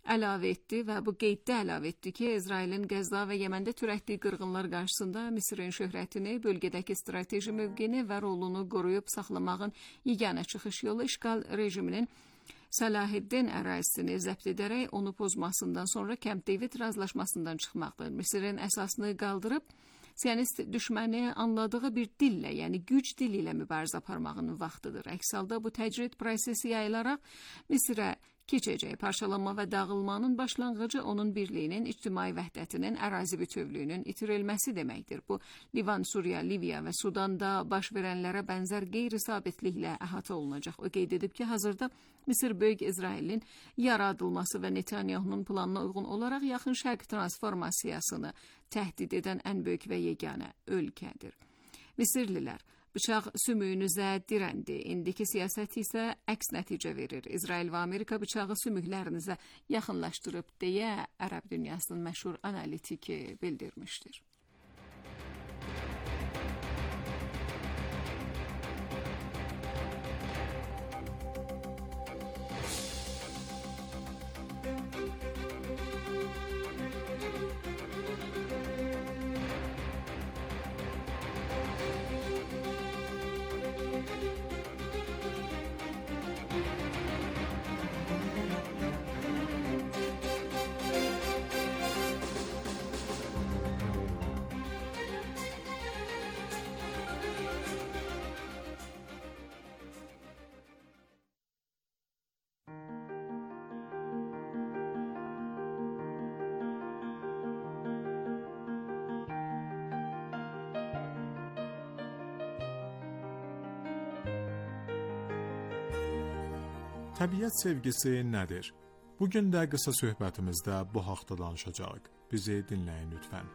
əlavə etdi və bu qeyddə əlavə etdi ki, İsrailin Qəzza və Yəməndə törətdiyi qırğınlar qarşısında Misirin şöhrətini, bölgədəki strateji mövqeyini və rolunu qoruyub saxlamağın yeganə çıxış yolu işğal rejiminin Salahiddin ərazisini zəbt edərək onu pozmasından sonra Camp David razılaşmasından çıxmaqdır. Misirin əsasını qaldırıb Siyonist düşməni anladığı bir dillə, yəni güc dili ilə mübarizə aparmağının vaxtıdır. Əks halda bu təcrid prosesi yayılaraq Misirə keçəcək. Parçalanma və dağılmanın başlanğıcı onun birliyinin, ictimai vəhdətinin, ərazi bütövlüyünün itirilməsi deməkdir. Bu, Livan, Suriya, Liviya və Sudanda baş verənlərə bənzər qeyri-sabitliklə əhatə olunacaq. O qeyd edib ki, hazırda Misir Böyük İsrailin yaradılması və Netanyahunun planına uyğun olaraq yaxın şərq transformasiyasını təhdid edən ən böyük və yeganə ölkədir. Misirlilər bıçaq sümüyünüzə dirəndi. İndiki siyasət isə əks nəticə verir. İsrail və Amerika bıçağı sümüklərinizə yaxınlaşdırıb deyə Ərəb dünyasının məşhur analitiki bildirmişdir. Təbiət sevgisi nədir? Bugün də qısa söhbətimizdə bu haqda danışacağıq. Bizi dinləyin lütfən.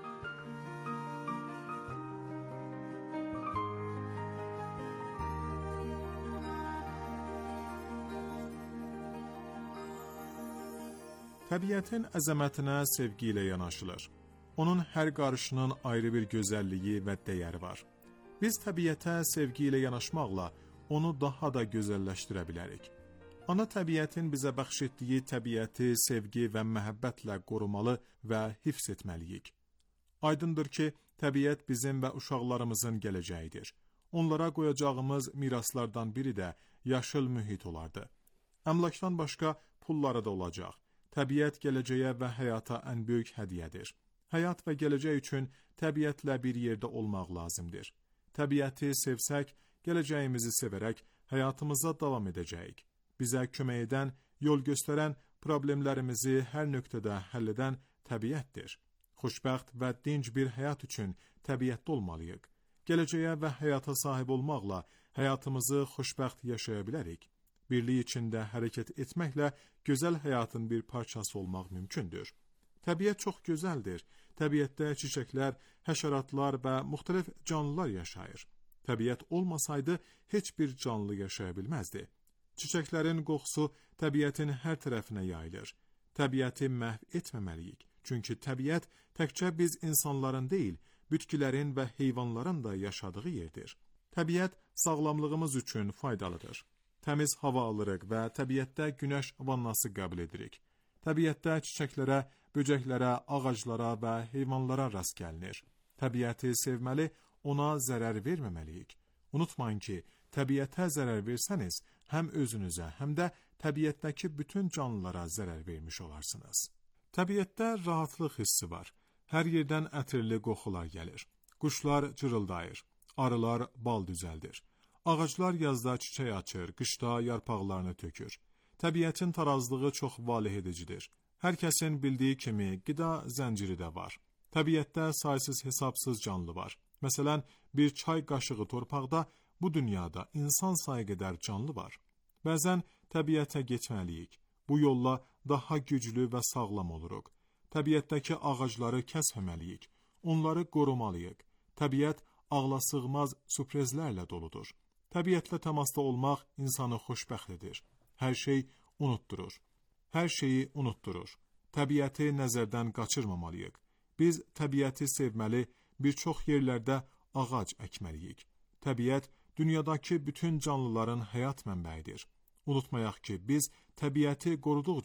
Təbiətin əzəmətinə sevgi ilə yanaşılır. Onun hər qarışının ayrı bir gözəlliyi və dəyəri var. Biz təbiətə sevgi ilə yanaşmaqla onu daha da gözəlləşdirə bilərik. Ana təbiətin bizə bəxş etdiyi təbiəti sevgi və məhəbbətlə qorumalı və hifz etməliyik. Aydındır ki, təbiət bizim və uşaqlarımızın gələcəyidir. Onlara qoyacağımız miraslardan biri də yaşıl mühit olardı. Əmlakdan başqa pulları da olacaq. Təbiət gələcəyə və həyata ən böyük hədiyyədir. Həyat və gələcək üçün təbiətlə bir yerdə olmaq lazımdır. Təbiəti sevsək, gələcəyimizi sevərək həyatımıza davam edəcəyik. Bizə kömək edən, yol göstərən, problemlərimizi hər nöqtədə həll edən təbiətdir. Xoşbəxt və dinc bir həyat üçün təbiətdə olmalıyıq. Gələcəyə və həyata sahib olmaqla həyatımızı xoşbəxt yaşaya bilərik. Birlik içində hərəkət etməklə gözəl həyatın bir parçası olmaq mümkündür. Təbiət çox gözəldir. Təbiətdə çiçəklər, həşəratlar və müxtəlif canlılar yaşayır. Təbiət olmasaydı heç bir canlı yaşaya bilməzdi. Çiçəklərin qoxusu təbiətin hər tərəfinə yayılır. Təbiəti məhv etməməliyik. Çünki təbiət təkcə biz insanların deyil, bitkilərin və heyvanların da yaşadığı yerdir. Təbiət sağlamlığımız üçün faydalıdır. Təmiz hava alırıq və təbiətdə günəş vannası qəbul edirik. Təbiətdə çiçəklərə, böcəklərə, ağaclara və heyvanlara rast gəlinir. Təbiəti sevməli, ona zərər verməməliyik. Unutmayın ki, təbiətə zərər versəniz, həm özünüzə, həm də təbiətdəki bütün canlılara zərər vermiş olarsınız. Təbiətdə rahatlıq hissi var. Hər yerdən ətirli qoxular gəlir. Quşlar cırıldayır. Arılar bal düzəldir. Ağaclar yazda çiçək açır, qışda yarpaqlarını tökür. Təbiətin tarazlığı çox valeh edicidir. Hər kəsin bildiyi kimi qida zənciri də var. Təbiətdə saysız hesabsız canlı var. Məsələn, bir çay qaşığı torpaqda bu dünyada insan sayı qədər canlı var. Bəzən təbiətə getməliyik. Bu yolla daha güclü və sağlam oluruq. Təbiətdəki ağacları kəsməməliyik. Onları qorumalıyıq. Təbiət ağlasığmaz sürprizlərlə doludur. Təbiətlə təmasda olmaq insanı xoşbəxt edir. Hər şey unutdurur. Hər şeyi unutdurur. Təbiəti nəzərdən qaçırmamalıyıq. Biz təbiəti sevməli, bir çox yerlərdə ağac əkməliyik. Təbiət dünyadakı bütün canlıların həyat mənbəyidir. Unutmayaq ki, biz təbiəti qoruduqca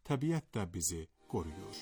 təbiət də bizi qoruyur.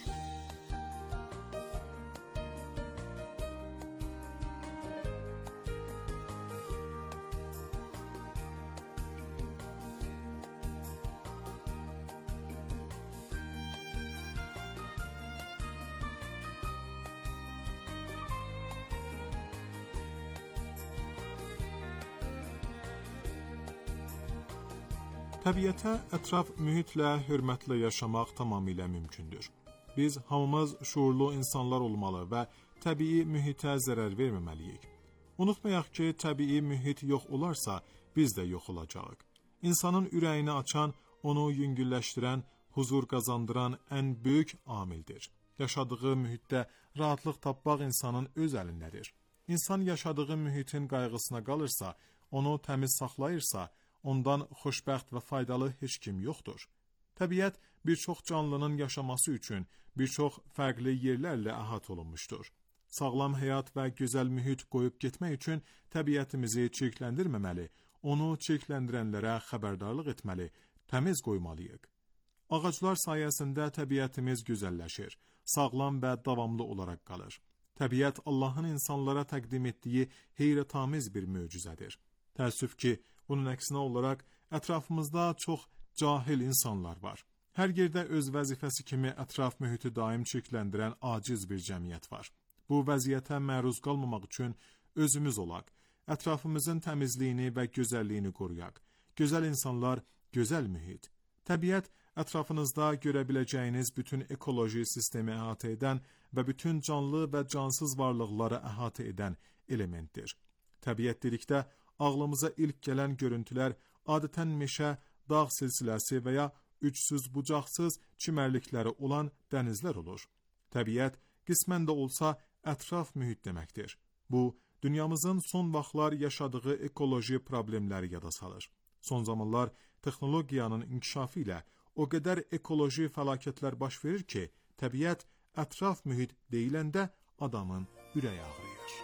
Təbiətə, ətraf mühitlə hörmətlə yaşamaq tamamilə mümkündür. Biz hamımız şuurlu insanlar olmalı və təbii mühitə zərər verməməliyik. Unutmayaq ki, təbii mühit yox olarsa, biz də yox olacağıq. İnsanın ürəyini açan, onu yüngülləşdirən, huzur qazandıran ən böyük amildir. Yaşadığı mühitdə rahatlıq tapmaq insanın öz əlindədir. İnsan yaşadığı mühitin qayğısına qalırsa, onu təmiz saxlayırsa, ondan xoşbəxt və faydalı heç kim yoxdur. Təbiət bir çox canlının yaşaması üçün bir çox fərqli yerlərlə əhatə olunmuşdur. Sağlam həyat və gözəl mühit qoyub getmək üçün təbiətimizi çirkləndirməməli, onu çirkləndirənlərə xəbərdarlıq etməli, təmiz qoymalıyıq. Ağaclar sayəsində təbiətimiz gözəlləşir, sağlam və davamlı olaraq qalır. Təbiət Allahın insanlara təqdim etdiyi heyrətamiz bir möcüzədir. Təəssüf ki, bunun əksinə olaraq ətrafımızda çox cahil insanlar var. Hər yerdə öz vəzifəsi kimi ətraf mühiti daim çirkləndirən aciz bir cəmiyyət var. Bu vəziyyətə məruz qalmamaq üçün özümüz olaq, ətrafımızın təmizliyini və gözəlliyini qoruyaq. Gözəl insanlar, gözəl mühit. Təbiət ətrafınızda görə biləcəyiniz bütün ekoloji sistemi əhatə edən və bütün canlı və cansız varlıqları əhatə edən elementdir. Təbiət dedikdə ağlımıza ilk gələn görüntülər adətən meşə, dağ silsiləsi və ya ucsuz-bucaqsız çimərlikləri olan dənizlər olur. Təbiət qismən də olsa ətraf mühit deməkdir. Bu, dünyamızın son vaxtlar yaşadığı ekoloji problemləri yada salır. Son zamanlar texnologiyanın inkişafı ilə o qədər ekoloji fəlakətlər baş verir ki, təbiət ətraf mühit deyiləndə adamın ürəyi ağrıyır.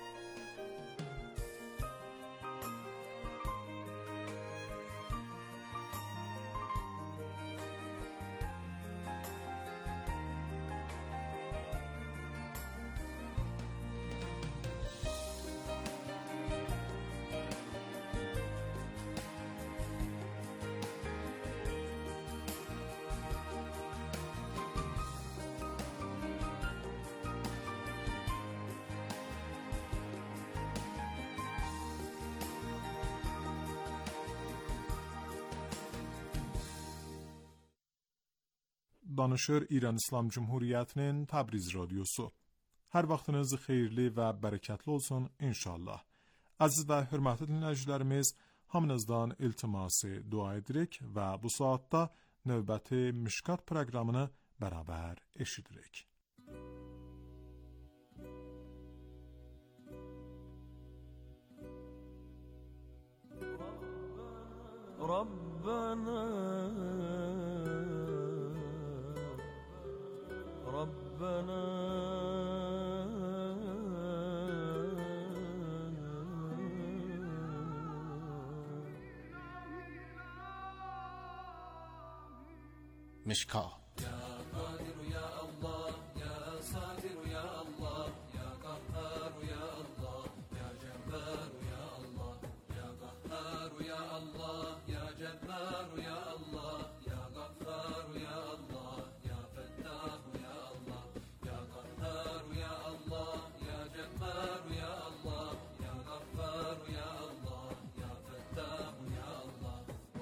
Danışır İran İslam Cumhuriyyətinin Təbriz radiosu. Hər vaxtınız xeyirli və bərəkətli olsun inşallah. Əziz və hörmətli dinləyicilərimiz, hamınızdan iltiması dua edirik və bu saatda növbəti Mişkat proqramını bərabər eşidirik. Rabbana ربنا مشكاة يا قادر يا الله يا صادر يا الله يا قهار يا الله يا جبار يا الله يا قهار يا الله يا جبار يا الله يا غفار يا الله يا فتاح يا الله يا قهار يا الله يا جبار يا الله يا غفار يا الله يا فتاح يا الله.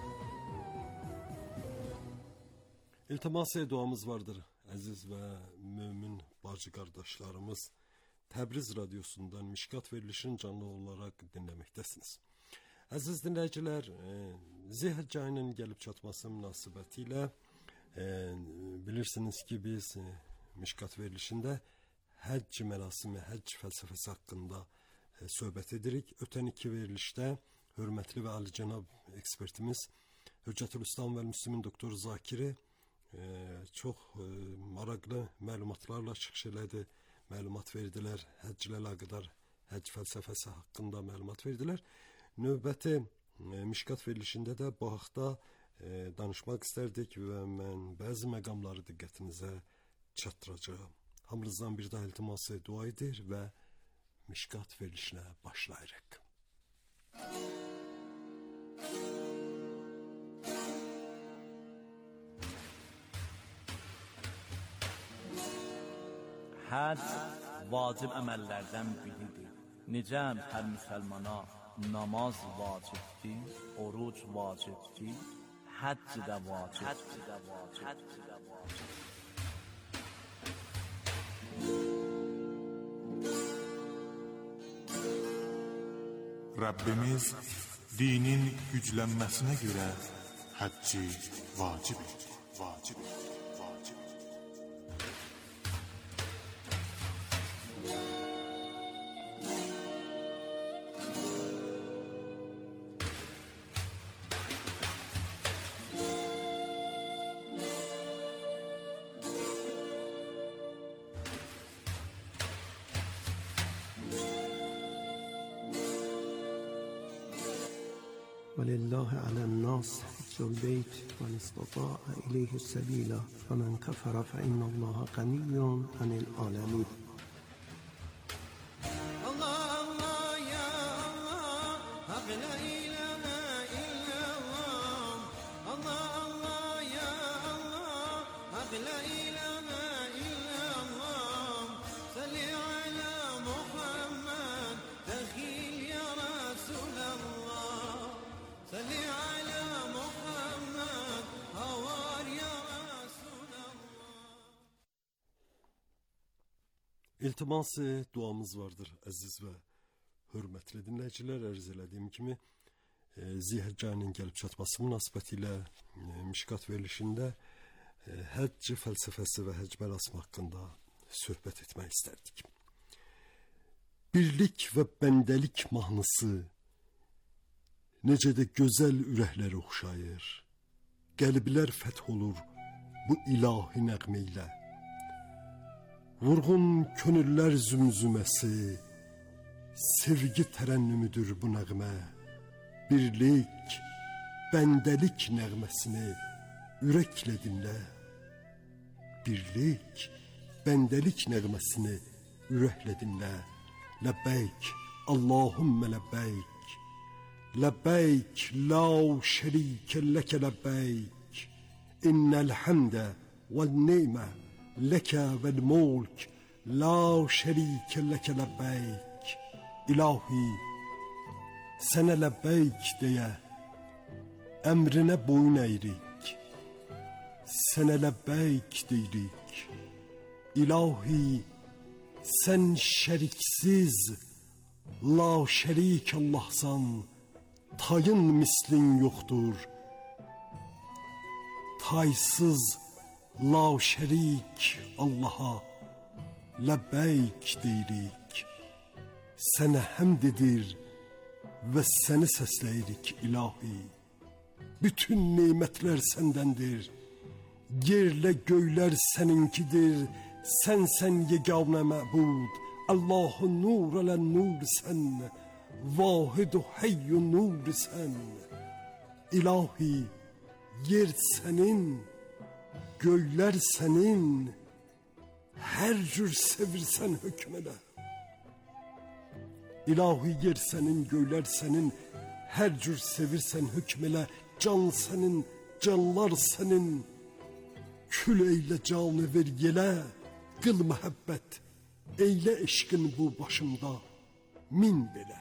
İltimas duamız vardır aziz ve mümin bacı kardeşlerimiz. Təbriz radyosundan Mişkat verilişini canlı olarak dinləməkdəsiniz. Aziz dinləyicilər, Zilhicce ayının gəlib çatması münasibətilə bilirsiniz ki biz Mişkat verilişində həcc mərasimi, həcc fəlsəfəsi haqqında söhbət edirik. Ötən iki verilişdə hörmətli və alicənab ekspertimiz Hüccətülislam və Müslümin doktor Zakiri çox maraqlı məlumatlarla çıxış elədi, məlumat verdilər, həcclə əlaqədar həcc fəlsəfəsi haqqında məlumat verdilər. Növbəti Mişkat verilişində də bu haqda danışmaq istərdik və mən bəzi məqamları diqqətinizə çatdıracağam. Hamınızdan bir daha iltiması dua edir və mişkat verilişinə başlayırıq. Həc vacib əməllərdən biridir. Necə hər müsəlmana namaz vacibdir, oruc vacibdir, həcc də vacibdir. Rabbimiz dinin güclənməsinə görə həcci vacib etdi. ولله على الناس حج البيت من استطاع إليه السبيل فمن كفر فإن الله غني عن العالمين. İltiması duamız vardır əziz və hörmətli dinləyicilər. Ərz elədiyim kimi Zihəccanin gəlib çatması münasibəti ilə mişkat verilişində həcc fəlsəfəsi və həcc mərasimi haqqında söhbət etmək istərdik. Birlik və bəndəlik mahnısı necə də gözəl ürəklərə oxşayır. Qəlblər fəth olur bu ilahi nəğmə ilə. Vurğun könüllər zümzüməsi, sevgi tərənnümüdür bu nəğmə. Birlik, bəndəlik nəğməsini ürəklə dinlə. Birlik, bəndəlik nəğməsini ürəklə dinlə. Ləbbeyk, Allahümmə ləbbeyk. Ləbbeyk, la şərikə ləkə ləbbeyk. İnnəl həmdə vəl neymə ləkə vəl mulk. La şərikə ləkə ləbbeyk. İlahi, sənə ləbbeyk deyə əmrinə boyun əyrik. Sənə ləbbeyk deyirik. İlahi, sən şəriksiz, la şərik Allahsan, tayın mislin yoxdur. Taysız, la şərik Allaha ləbbeyk deyirik. Sənə həmd edir və səni səsləyirik ilahi. Bütün neymətlər səndəndir. Yerlə göylər səninkidir. Sənsən yeganə məbud. Allahu nur alən nur sən. Vahidu hayyu nur sən. İlahi, yer sənin, göylər sənin. Hər cür sevirsən hökm elə. İlahi, yer sənin, göylər sənin. Hər cür sevirsən hökm elə. Can sənin, canlar sənin. Kül eylə canı ver yelə. Qıl məhəbbət, eylə eşqin bu başımda min belə.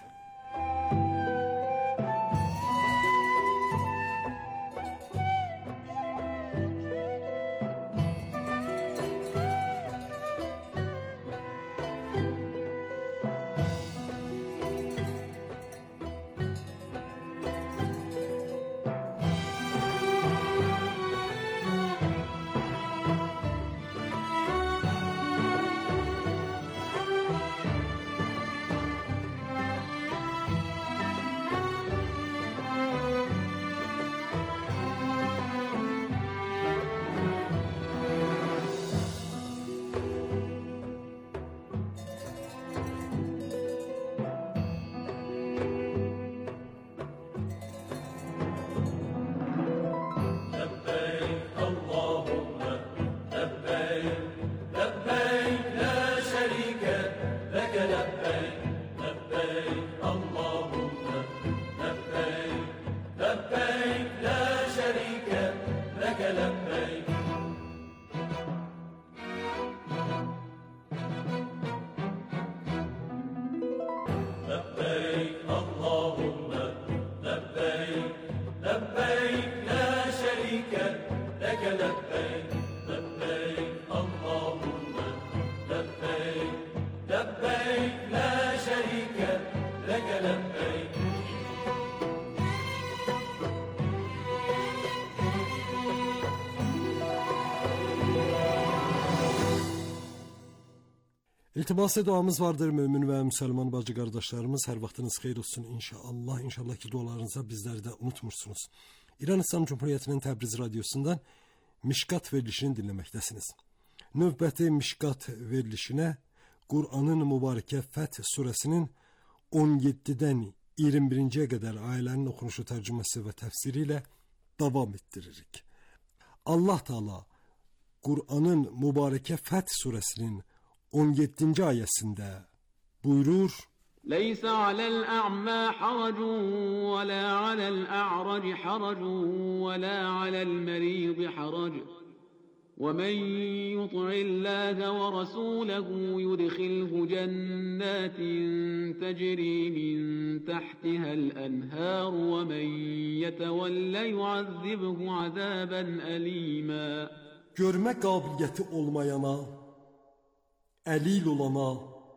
İltimas duamız vardır mümin ve Müslüman bacı kardeşlerimiz. Her vaktiniz hayır olsun inşallah. İnşallah ki dualarınıza bizleri de unutmursunuz. İran İslam Cumhuriyeti'nin Təbriz radyosundan Mişkat verilişini dinlemektesiniz. Növbəti Mişkat verilişine Kur'an'ın mübareke Fəth suresinin 17'den 21'ye kadar ayelerin okunuşu, tercümesi ve tefsiriyle devam ettiririk. Allah Teala Kur'an'ın mübareke Fəth suresinin 17. ayesinde buyurur: ليس على الأعمى حرج ولا على الأعرج حرج ولا على المريض حرج ومن يطع الله ورسوله يدخله جنات تجري من تحتها الأنهار ومن يتولى يعذبه عذابا أليما. Görme kabiliyeti olmayana, əlil olana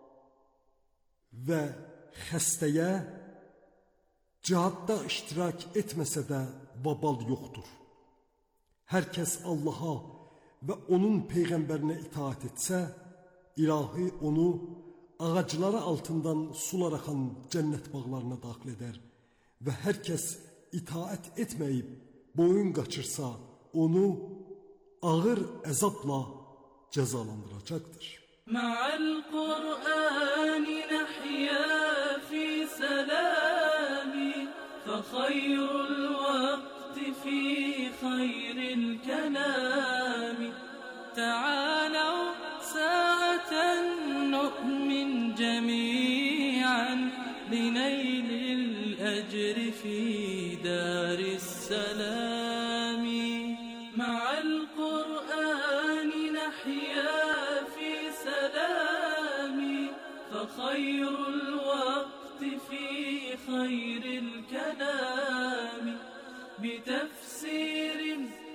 ve xəstəyə cihadda iştirak etməsə də vabal yoktur. Herkes Allah'a ve onun peygamberine itaat etse, ilahi onu ağacları altından sular akan cennet bağlarına daxil eder ve herkes itaat etmeyip boyun kaçırsa onu ağır əzabla cezalandıracaktır. Ma'al Kur'ani nahya fi salami fa khayrul vaqti fi khayril kalami ta'alaw sa'atan nu'min jami'an linaylil ajri fi daris salami. Ma'al Kur'ani nahya fi salami fa khayrul vaqti fi khayril kalami بتفسير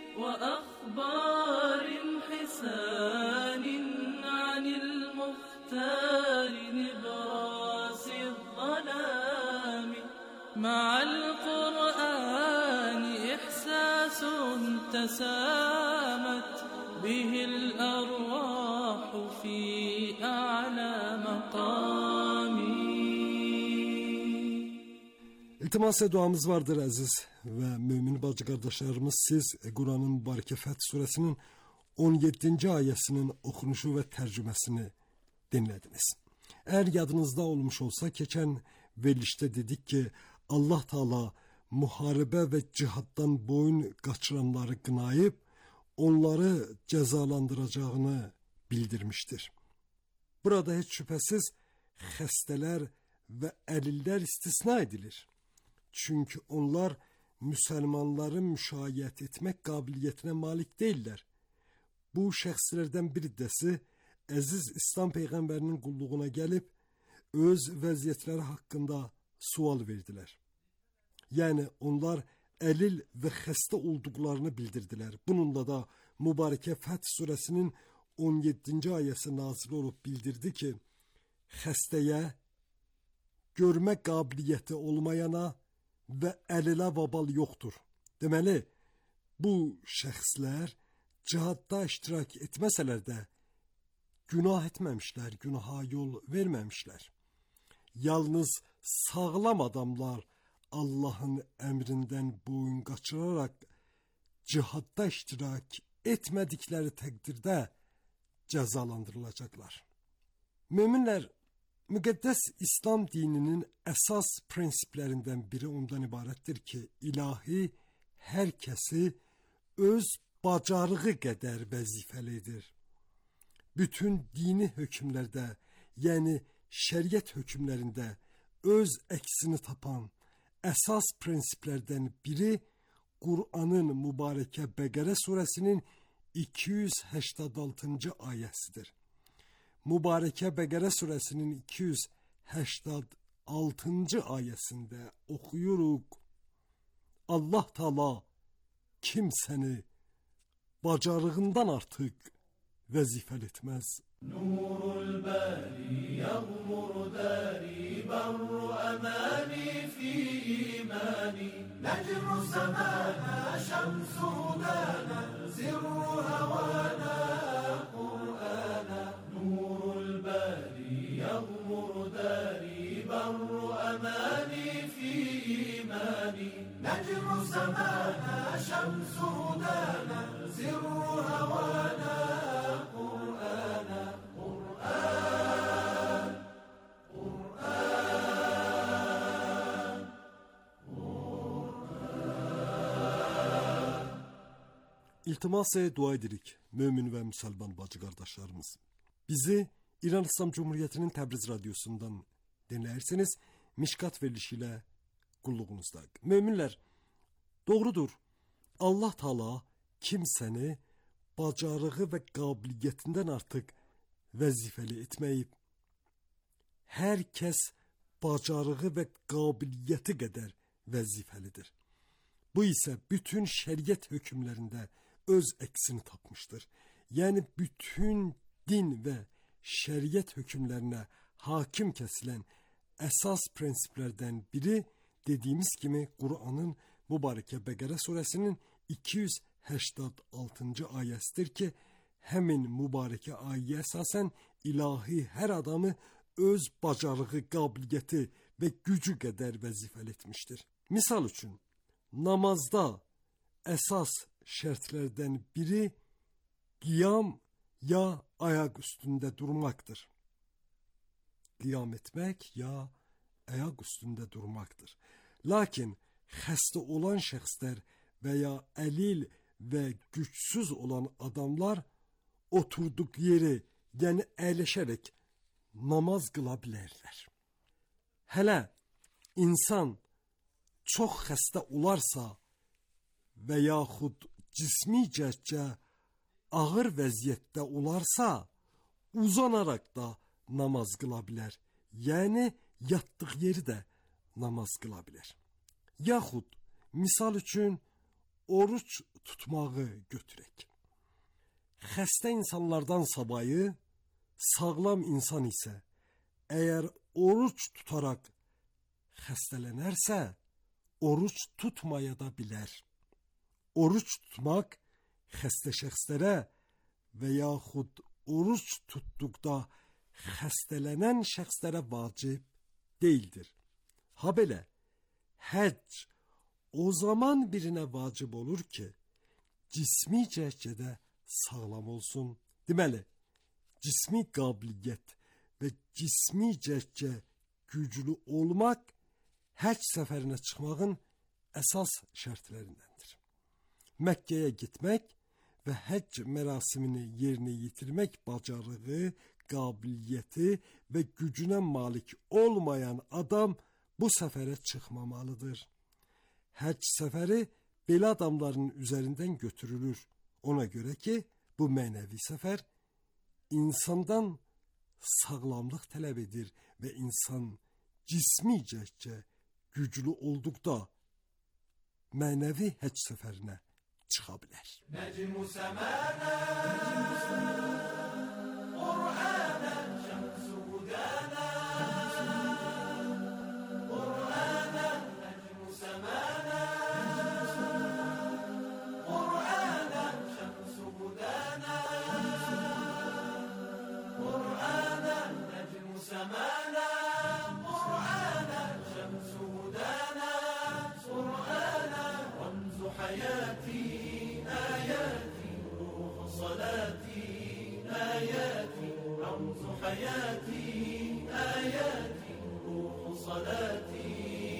وأخبار حسان عن المختار نبراس الظلام. مع القرآن إحساس تسامت به الأرواح في أعلى مقام. İltimas duamız vardır aziz ve mümin bacı kardeşlerimiz. Siz Kur'an'ın mübarek Fəth suresinin 17. ayesinin okunuşu ve tercümesini dinlediniz. Eğer yadınızda olmuş olsa geçen verilişte dedik ki Allah Teala muharebe ve cihattan boyun kaçıranları kınayıp onları cezalandıracağını bildirmiştir. Burada hiç şüphesiz xəstələr ve əlillər istisna edilir. Çünkü onlar Müslümanları müşayiət etmek kabiliyetine malik değiller. Bu şəxslərdən bir dəsi Əziz İslam Peyğəmbərinin qulluğuna gelip öz vəziyyətləri hakkında sual verdiler. Yani onlar əlil ve xəstə olduklarını bildirdiler. Bununla da mübareke Fəth suresinin 17. ayesi nazil olup bildirdi ki xəstəyə, görme kabiliyeti olmayana ve əlilə vabal yoktur. Deməli, bu şəxslər cihadda iştirak etməsələr də günah etməmişlər, günaha yol verməmişlər. Yalnız sağlam adamlar Allah'ın əmrindən boyun qaçırarak cihadda iştirak etmədikləri təqdirdə cezalandırılacaklar. Müminlər, müqəddəs İslam dininin əsas prensiplərindən biri ondan ibarətdir ki, ilahi hər kəsi öz bacarığı qədər vəzifəlidir. Bütün dini hökmlərdə, yəni şəriət hökmlərində öz əksini tapan əsas prensiplərdən biri Kur'an'ın mübarəkə Bəqərə surəsinin 286. ayəsidir. Mübarəkə Bəqərə surəsinin 286. ayəsində oxuyuruq. Allah Teala kimsəni bacarığından artıq vəzifəl etməz. Nurul bari yağmur dari barru amani fi imani necru semana şemsu dana zirru havana Kur'ana Nurul bari سمانا شمس هدانا سر هوانا قرآنا قرآن İltimas dua edirik mümin ve Müslüman bacı kardeşlerimiz. Bizi İran İslam Cumhuriyeti'nin Təbriz radyosundan dinlerseniz mişkat verilişiyle kulluğunuzda. Müminler, doğrudur. Allah Teala kimsəni bacarığı ve kabiliyetinden artık vəzifəli etməyib. Herkes bacarığı ve kabiliyeti kadar vəzifəlidir. Bu ise bütün şeriat hükümlerinde öz eksini tapmıştır. Yani bütün din ve şeriat hükümlerine hakim kesilen esas prensiplerden biri dediğimiz gibi Kur'an'ın mübareke Bekara suresinin 286. ayesidir ki hemin mübareke ayeye esasen ilahi her adamı öz bacarığı, kabiliyeti ve gücü kadar vəzifəli etmiştir. Misal için namazda esas şartlardan biri qiyam ya ayak üstünde durmaktır. Qiyam etmek ya ayak üstünde durmaktır. Lakin xəstə olan şəxslər veya əlil ve güçsüz olan adamlar oturduk yeri yani əyləşərək namaz qıla bilərlər. Hələ insan çox xəstə olarsa və yaxud cismi cəhətcə ağır vəziyyətdə olarsa uzanaraq da namaz qıla bilər. Yəni yatdığı yeri də namaz qıla bilər. Yaxud misal üçün oruç tutmağı götürək. Xəstə insanlardan savayı sağlam insan isə əgər oruç tutaraq xəstələnərsə oruç tutmaya da bilər. Oruç tutmaq xəstə şəxslərə və yaxud oruç tutduqda xəstələnən şəxslərə vacib deyildir. Ha belə, həcc o zaman birinə vacib olur ki, cismi cəhətdə sağlam olsun. Deməli, cismi qabiliyyət və cismi cəhətdə güclü olmaq həcc səfərinə çıxmağın əsas şərtlərindəndir. Məkkəyə getmək və həcc mərasimini yerinə yetirmək bacarığı, qabiliyyəti və gücünə malik olmayan adam bu səfərə çıxmamalıdır. Həcc səfəri belə adamların üzərindən götürülür. Ona görə ki, bu mənəvi səfər insandan sağlamlıq tələb edir və insan cismi cəhətdə güclü olduqda mənəvi həcc səfərinə çıxa bilər. نجم سمانا قرآنا شمس هدانا قرآنا نجم سمانا قرآنا شمس هدانا قرآنا نجم سمانا قرآنا شمس هدانا قرآنا رمز حياتي آياتي روح صلاتي آياتي رمز حياتي آياتي روح صلاتي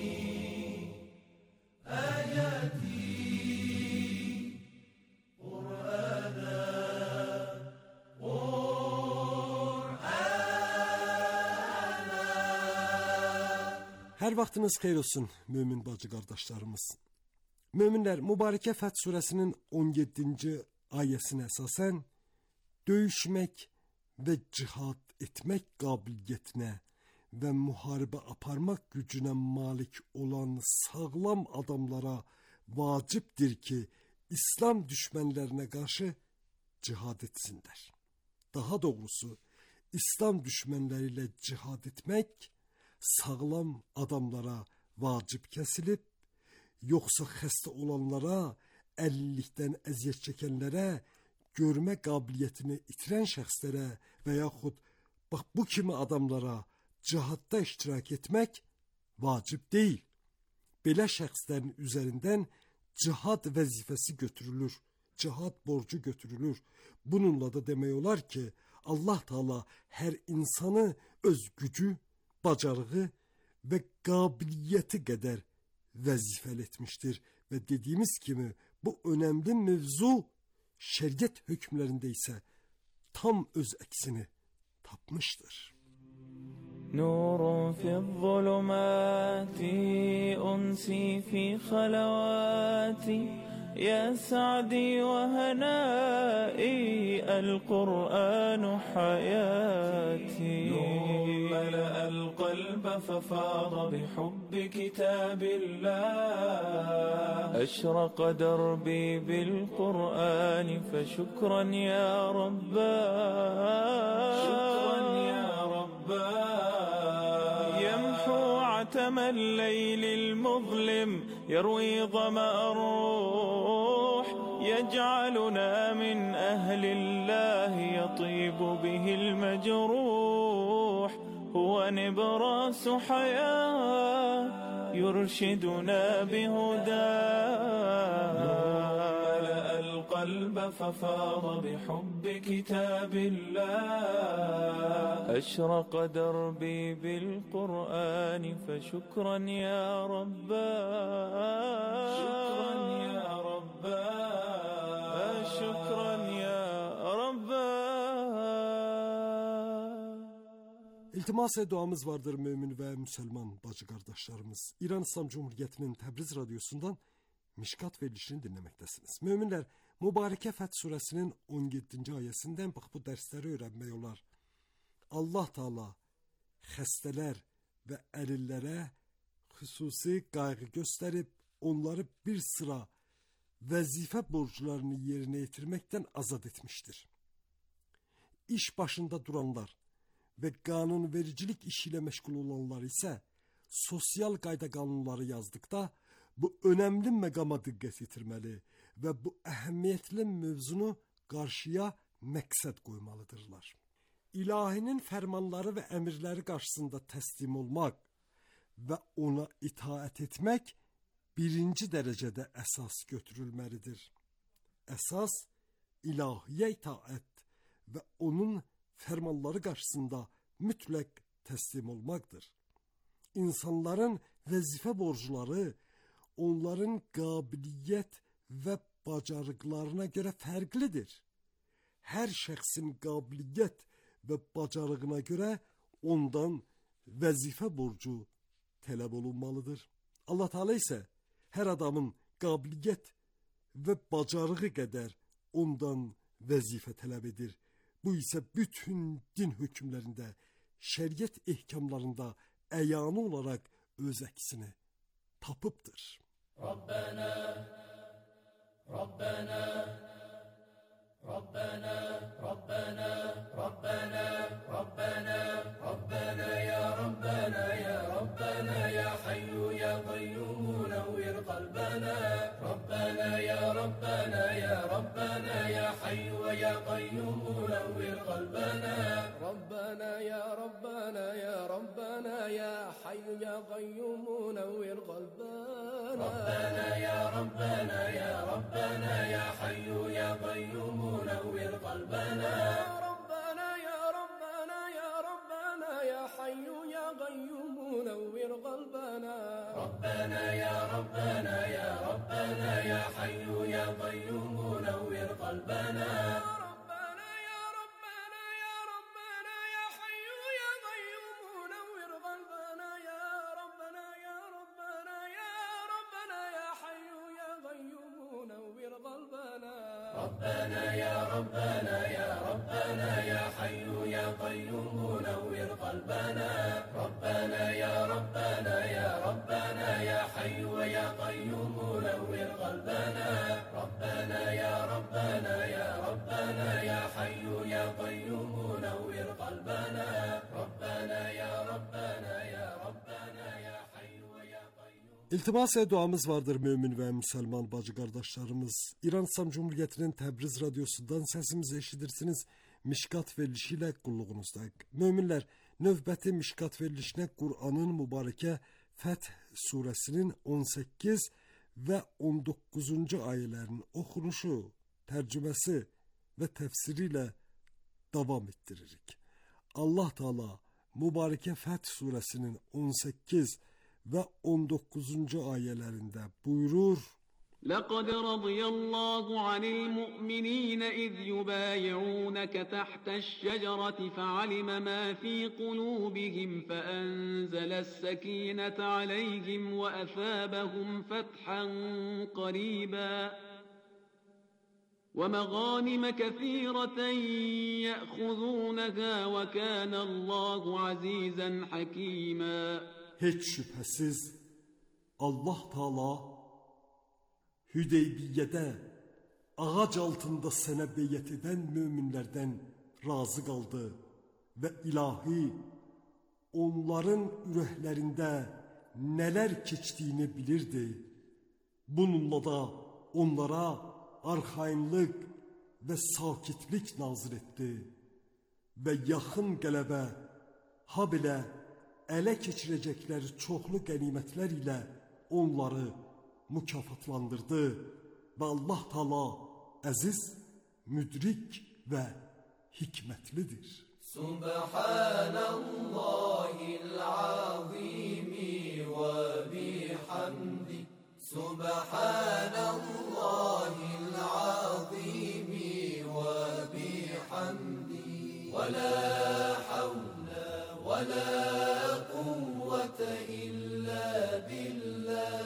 آياتي قرآنا Hər vaxtınız xeyir olsun mümin bacı qardaşlarımız. Möminlər, Mübarəkə Fəth surəsinin 17-ci ayəsinə əsasən döyüşmək və cihad etmək qabiliyyətinə və müharibə aparmaq gücünə malik olan sağlam adamlara vacibdir ki, İslam düşmənlərinə qarşı cihad etsinlər. Daha doğrusu, İslam düşmənləri ilə cihad etmək sağlam adamlara vacib kəsilib, yoxsa xəstə olanlara, əlillikdən əziyyət çəkənlərə, görmə qabiliyyətini itirən şəxslərə və yaxud bax bu kimi adamlara cihadda iştirak etmək vacib deyil. Belə şəxslərin üzərindən cihad vəzifəsi götürülür, cihad borcu götürülür. Bununla da demək olar ki, Allah Taala hər insanı öz gücü, bacarığı və qabiliyyəti qədər vəzifəli etmişdir. Və dediyimiz kimi bu önəmli mövzu şəriət hökmlərində isə tam öz əksini tapmışdır. نور في الظلمات أنسي في خلواتي يا سعدي وهنائي القرآن حياتي نور ملأ القلب ففاض بحب كتاب الله أشرق دربي بالقرآن فشكرا يا رباه شكرا يا رباه يمحو عتم الليل المظلم يروي ظمأ الروح يجعلنا من أهل الله يطيب به المجروح هو نبراس حياة يرشدنا بهداه ملأ القلب ففاض بحب كتاب الله أشرق دربي بالقرآن فشكرا يا رباه شكرا يا رباه شكرا يا رباه. İltimas duamız vardır mümin ve Müslüman bacı kardeşlerimiz. İran İslam Cumhuriyeti'nin Təbriz radyosundan Mişkat verilişini dinlemektesiniz. Müminler, Mübareke Fəth suresinin 17. ayəsindən bax bu dərsləri öğrenmək olar. Allah Taala xəstələr və əlillərə xüsusi qayğı göstərib onları bir sıra vəzifə borclarını yerinə yetirməkdən azad etmiştir. İş başında duranlar ve qanunvericilik işi ilə məşğul olanlar isə sosial qayda qanunları yazdıqda bu önemli məqama diqqət yetirməli və bu əhəmiyyətli mövzunu qarşıya məqsəd qoymalıdırlar. İlahinin fərmanları və əmirləri qarşısında təslim olmaq və ona itaət etmək birinci dərəcədə əsas götürülməlidir. Əsas ilahiyə itaət və onun fərmanları qarşısında mütləq təslim olmaqdır. İnsanların vəzifə borcları onların qabiliyyət və bacarıqlarına görə fərqlidir. Hər şəxsin qabiliyyət və bacarığına görə ondan vəzifə borcu tələb olunmalıdır. Allah Teala isə hər adamın qabiliyyət və bacarığı qədər ondan vəzifə tələb edir. Bu isə bütün din hökmlərində, şəriət ehkamlarında əyani olaraq öz əksini tapıbdır. Rabbana, Rabbana, Rabbana, Rabbana, Rabbana, Rabbana, Rabbana ya Rabbana ya Rabbana ya Hayyu ya Qayyum nawwir qalbana Rabbana ya Rabbana ya Rabbana ya Hayyu ya Qayyum nawwir qalbana Rabbana ya Rabbana ya Rabbana ya Hayyu ya Qayyum nawwir qalbana Rabbana ya Rabbana ya Rabbana ya Hayyu ya Qayyum نور قلبنا ربنا يا ربنا يا ربنا يا حي يا قيوم نور قلبنا ربنا يا ربنا يا ربنا يا حي يا قيوم نور قلبنا ربنا يا ربنا يا ربنا يا حي يا قيوم نور قلبنا يا ربنا يا ربنا يا ربنا يا حي يا قيوم نور قلبنا ربنا يا ربنا يا ربنا يا حي يا قيوم نور قلبنا ربنا يا ربنا يا ربنا يا حي يا قيوم نور قلبنا ربنا يا ربنا يا ربنا يا حي يا قيوم نور قلبنا ربنا يا ربنا يا ربنا يا حي يا قيوم. İltimas duamız vardır mümin ve Müslüman bacı kardeşlerimiz. İran İslam Cumhuriyeti'nin Təbriz radyosundan səsimizi eşidirsiniz. Mişkat verilişiyle qulluğunuzdayıq. Müminler, növbəti mişkat verilişine Kur'an'ın mübareke Fəth suresinin 18 və 19-cu ayələrin oxunuşu, tərcüməsi və təfsiri ilə davam etdiririk. Allah Teala mübarəkə Fəth surəsinin 18 və 19-cu ayələrində buyurur: لقد رضي الله عن المؤمنين إذ يبايعونك تحت الشجرة فعلم ما في قلوبهم فأنزل السكينة عليهم وأثابهم فتحا قريبا ومغانم كثيرة يأخذونها وكان الله عزيزا حكيما. Heç şübhəsiz Allah Teala Hüdeybiyyədə ağac altında sənə beyət edən möminlərdən razı qaldı və ilahi onların ürəklərində nələr keçdiyini bilirdi. Bununla da onlara arxayınlıq və sakitlik nazir etdi və yaxın qələbə, ha belə ələ keçirəcəkləri çoxlu qənimətlər ilə onları mükafatlandırdı və Allah Teala əziz, müdrik və hikmətlidir. Subhanallahil azimi və bihamdi. Subhanallahil azimi və bihamdi. Və la havle və la quvvete illa billah.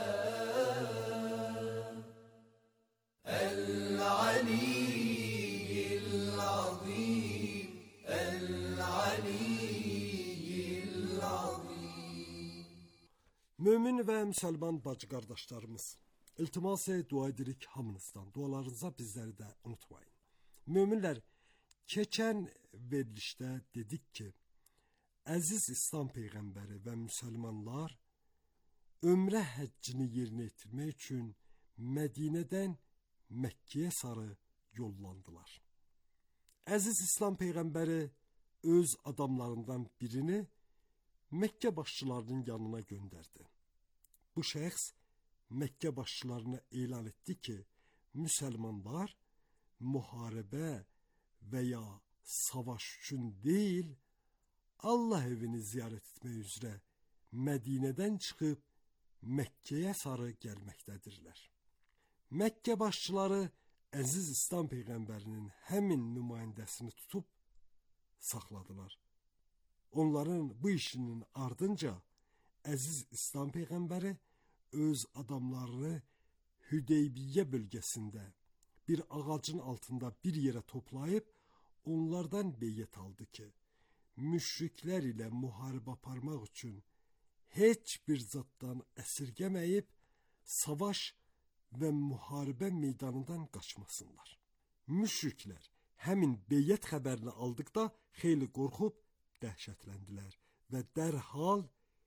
Mömin və müsəlman bacı qardaşlarımız, iltimas dua edirik hamınızdan. Dualarınıza bizləri də unutmayın. Möminlər, keçən verilişdə dedik ki, əziz İslam Peyğəmbəri və müsəlmanlar ömrə həccini yerinə yetirmək üçün Mədinədən Məkkəyə sarı yollandılar. Əziz İslam Peyğəmbəri öz adamlarından birini Məkkə başçılarının yanına göndərdi. Bu şəxs Məkkə başçılarına elan etdi ki, müsəlmanlar müharibə və ya savaş üçün deyil, Allah evini ziyarət etmək üzrə Mədinədən çıxıb Məkkəyə sarı gəlməkdədirlər. Məkkə başçıları əziz İslam Peyğəmbərinin həmin nümayəndəsini tutub saxladılar. Onların bu işinin ardınca əziz İslam Peyğəmbəri öz adamlarını Hüdeybiyyə bölgəsində bir ağacın altında bir yerə toplayıb onlardan beyyət aldı ki, müşriklər ilə müharibə aparmaq üçün heç bir zaddan əsirgəməyib savaş və müharibə meydanından qaçmasınlar. Müşriklər həmin beyyət xəbərini aldıqda xeyli qorxub dəhşətləndilər və dərhal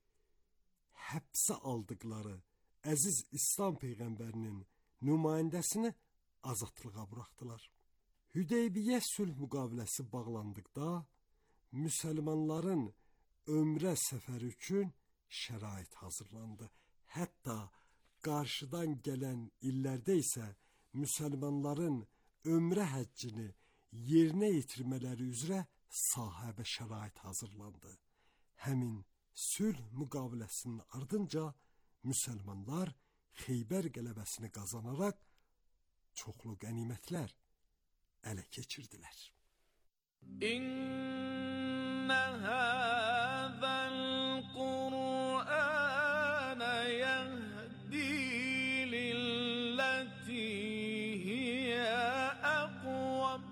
həbsə aldıqları əziz İslam Peyğəmbərinin nümayəndəsini azadlığa buraxdılar. Hüdeybiyyə sülh müqaviləsi bağlandıqda müsəlmanların ömrə səfəri üçün şərait hazırlandı. Hətta qarşıdan gələn illərdə isə müsəlmanların ömrə həccini yerinə yetirmələri üzrə sahəbə şərait hazırlandı. Həmin sülh müqaviləsinin ardınca müsəlmanlar Xeybər qələbəsini qazanaraq çoxlu qənimətlər ələ keçirdilər. İnnə həzəl Qur'anə yəhdi lilləti hiyə əqvəm.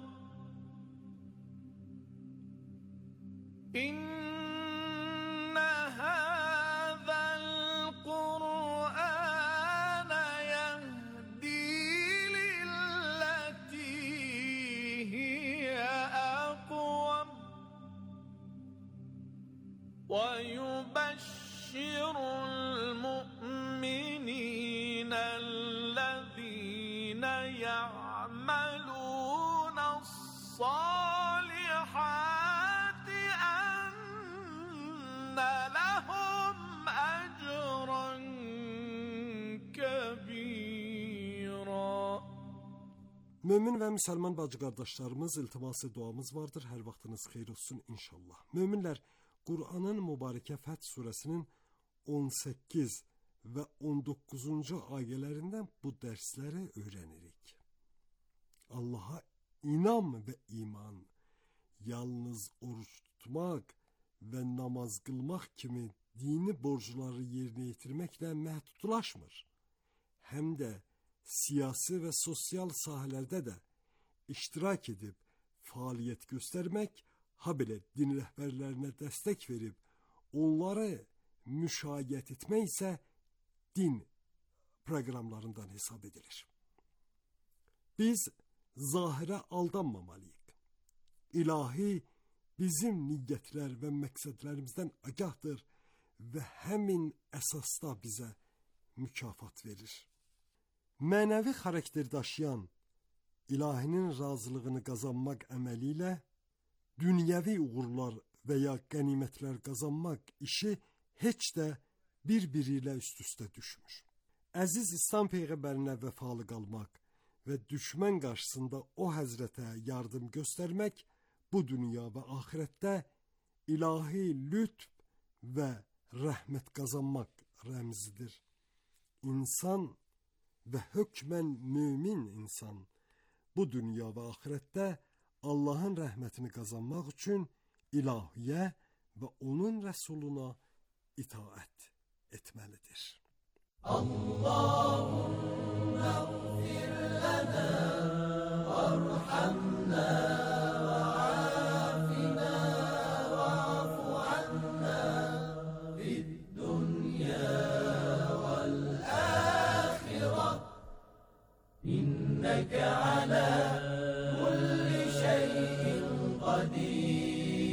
İnnə həzəl Qur'anə yəhdi lilləti hiyə əqvəm. ويبشر المؤمنين الذين يعملون الصالحات أن لهم أجرا كبيرا. Mömin və müsəlman bacı qardaşlarımız, iltiması duamız vardır. Hər vaxtınız xeyir olsun inşallah. Möminlər, Qur'anın mübarəkə Fəth surəsinin 18 və 19-cu ayələrindən bu dərsləri öyrənirik. Allaha inam və iman, yalnız oruç tutmaq və namaz qılmaq kimi dini borcları yerinə yetirməklə məhdudlaşmır. Həm də siyasi və sosial sahələrdə də iştirak edib fəaliyyət göstərmək, ha belə din rəhbərlərinə dəstək verib onları müşayiət etmək isə din proqramlarından hesab edilir. Biz zahirə aldanmamalıyıq. İlahi bizim niyyətlər və məqsədlərimizdən agahdır və həmin əsasda bizə mükafat verir. Mənəvi xarakter daşıyan ilahinin razılığını qazanmaq əməli ilə dünyəvi uğurlar və ya qənimətlər qazanmaq işi heç də bir-biri ilə üst-üstə düşmür. Əziz İslam Peyğəmbərinə vəfalı qalmaq və düşmən qarşısında o həzrətə yardım göstərmək bu dünya və axirətdə ilahi lütf və rəhmət qazanmaq rəmzidir. İnsan və hökmən mömin insan bu dünya və axirətdə Allahın rəhmətini qazanmaq üçün ilahiyə və onun rəsuluna itaət etməlidir. Allahümme gfir lana varhamna ve afina ve afu anna fid dunya vel ahireh inneke ala kulli şeyin qadir.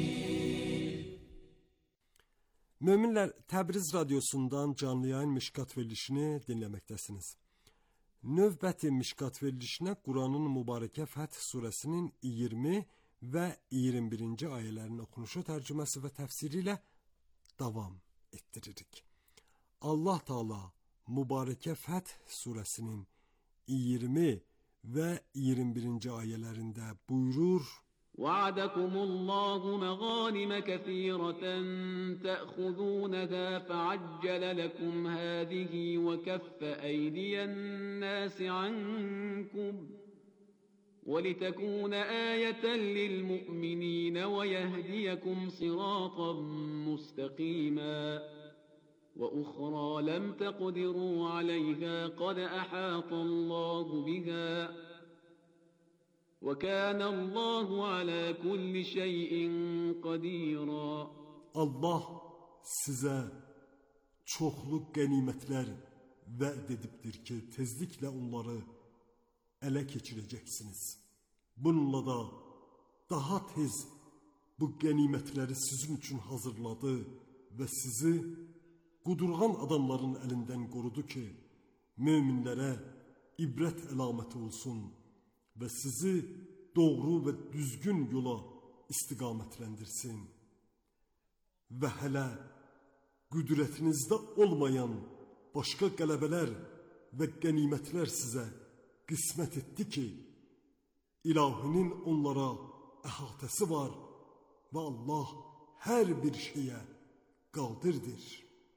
Möminlər, Təbriz radiosundan canlı yayın Mişkat verilişini dinləməkdəsiniz. Növbəti Mişkat verilişinə Quranın mübarəkə Fəth surəsinin 20 və 21-ci ayələrin oxunuşu, tərcüməsi və təfsiri ilə davam etdiririk. Allah Taala mübarəkə Fəth surəsinin 20 və 21-ci ayələrində buyurur: وعدكم الله مغانم كثيرة تأخذونها فعجل لكم هذه وكف أيدي الناس عنكم ولتكون آية للمؤمنين ويهديكم صراطا مستقيما وأخرى لم تقدروا عليها قد أحاط الله بها وَكَانَ اللّٰهُ عَلَى كُلِّ شَيْءٍ قَدِيرًا. Allah sizə çoxlu qənimətlər vəd edibdir ki, tezliklə onları ələ keçirəcəksiniz. Bununla da daha tez bu qənimətləri sizin üçün hazırladı və sizi qudurğan adamların əlindən qorudu ki, möminlərə ibrət əlaməti olsun və sizi doğru və düzgün yola istiqamətləndirsin. Və hələ qüdrətinizdə olmayan başqa qələbələr və qənimətlər sizə qismət etdi ki, ilahinin onlara əhatəsi var və Allah hər bir şeyə qadirdir.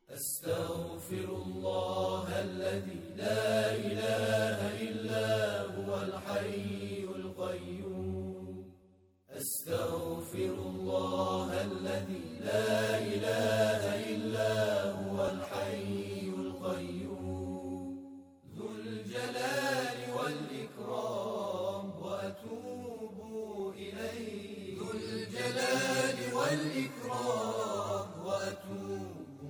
Estağfirullahəl-ləzi la ilahə illə huvəl-hayyul qayyum. Estağfirullahəl-ləzi la ilahə illə huvəl-hayyul qayyum. Zülcəlali vəl-ikram və ətubu iləyh. Zülcəlali vəl-ikram və ətubu.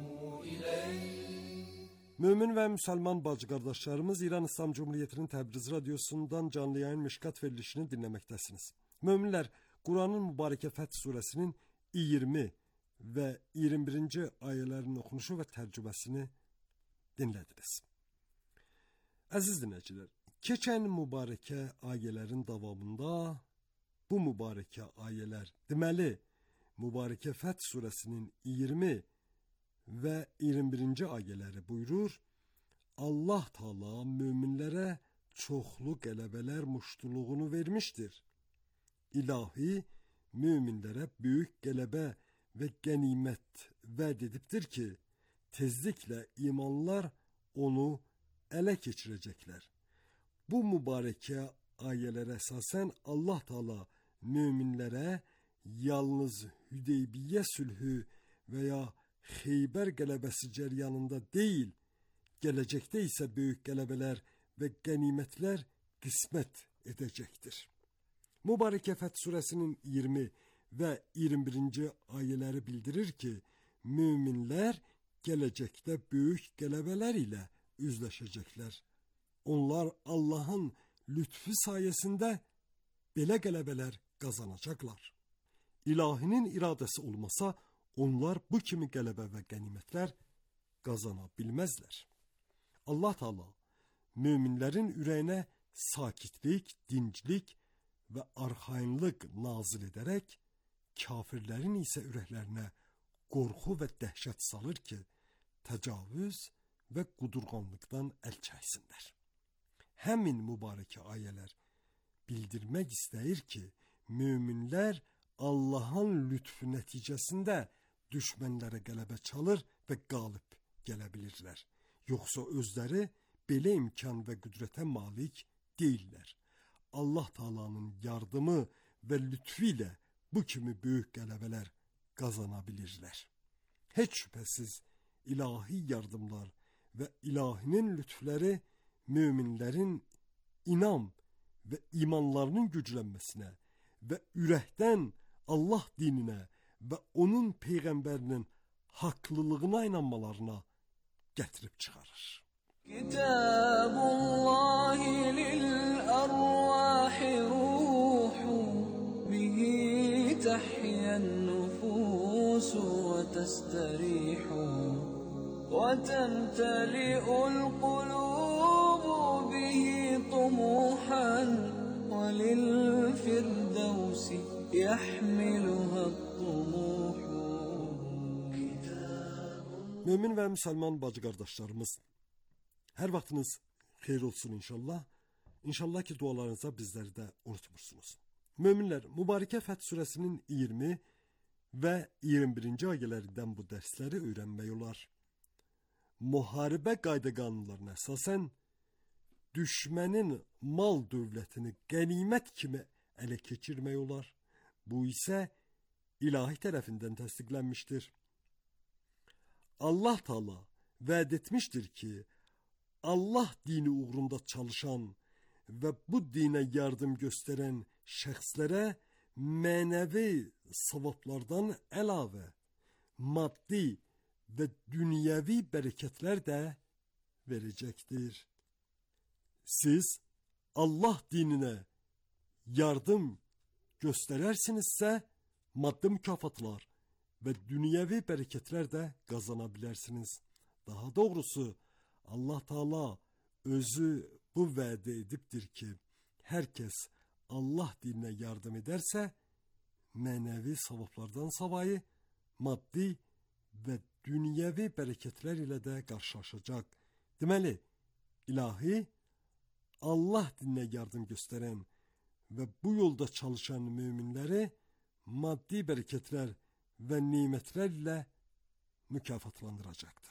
Mömin və müsəlman bacı qardaşlarımız, İran İslam Cumhuriyyətinin Təbriz radiosundan canlı yayın Mişkat verilişini dinləməkdəsiniz. Möminlər, Quranın mübarəkə Fəth surəsinin 20 və 21-ci ayələrin oxunuşu və tərcüməsini dinlədiniz. Əziz dinləyicilər, keçən mübarəkə ayələrin davamında bu mübarəkə ayələr, deməli, mübarəkə Fəth surəsinin 20 və 21-ci ayələri buyurur: Allah Taala möminlərə çoxlu qələbələr muştuluğunu vermişdir. İlahi müminlərə böyük qələbə və qənimət vəd edibdir ki, tezliklə imanlar onu ələ keçirəcəklər. Bu mübarəkə ayələrə əsasən Allah Taala müminlərə yalnız Hüdeybiyyə sülhü və ya Xeybər qələbəsi cəryanında deyil, gələcəkdə isə böyük qələbələr və qənimətlər qismət edəcəkdir. Mübarəkə Fəth surəsinin 20 və 21-ci ayələri bildirir ki, müminlər gələcəkdə böyük qələbələr ilə üzləşəcəklər. Onlar Allahın lütfü sayəsində belə qələbələr qazanacaqlar. İlahinin iradəsi olmasa, onlar bu kimi qələbə və qənimətlər qazana bilməzlər. Allah Taala möminlərin ürəyinə sakitlik, dinclik və arxayınlıq nazil edərək, kafirlərin isə ürəklərinə qorxu və dəhşət salır ki, təcavüz və qudurğanlıqdan əl çəksinlər. Həmin mübarəkə ayələr bildirmək istəyir ki, möminlər Allahın lütfü nəticəsində düşmənlərə qələbə çalır və qalib gələ bilirlər. Yoxsa özləri belə imkan və qüdrətə malik deyirlər. Allah Taala'nın yardımı və lütfü ilə bu kimi böyük qələbələr qazana bilirlər. Heç şübhəsiz ilahi yardımlar və ilahinin lütfləri möminlərin inam və imanlarının güclənməsinə və ürəkdən Allah dininə və onun peyğəmbərinin haqlılığına inanmalarına gətirib çıxarır. Kitabullahi lil-arvahi ruhu bihi tahyan nufusu ve testarihu ve temtali'ul qulubu bihi tumuhan ve lil-firdevsi yahmiluha at-tumuhu. Mömin və müsəlman bacı qardaşlarımız, hər vaxtınız xeyir olsun inşallah. İnşallah ki, dualarınıza bizləri də unutmursunuz. Möminlər, Mübarəkə Fəth surəsinin 20 və 21-ci ayələrindən bu dərsləri öyrənmək olar. Müharibə qayda qanunlarına əsasən, düşmənin mal dövlətini qənimət kimi ələ keçirmək olar. Bu isə ilahi tərəfindən təsdiqlənmişdir. Allah Taala vəd etmişdir ki, Allah dini uğrunda çalışan və bu dinə yardım göstərən şəxslərə mənəvi savablardan əlavə maddi və dünyəvi bərəkətlər də verəcəkdir. Siz Allah dininə yardım göstərərsinizsə, maddi mükafatlar və dünyəvi bərəkətlər də qazana bilərsiniz. Daha doğrusu, Allah Taala özü bu vədə edibdir ki, hər kəs Allah dininə yardım edərsə, mənəvi savablardan savayı, maddi və dünyəvi bərəkətlər ilə də qarşılaşacaq. Deməli, ilahi, Allah dininə yardım göstərən və bu yolda çalışan möminləri maddi bərəkətlər və nimətlər ilə mükafatlandıracaqdır.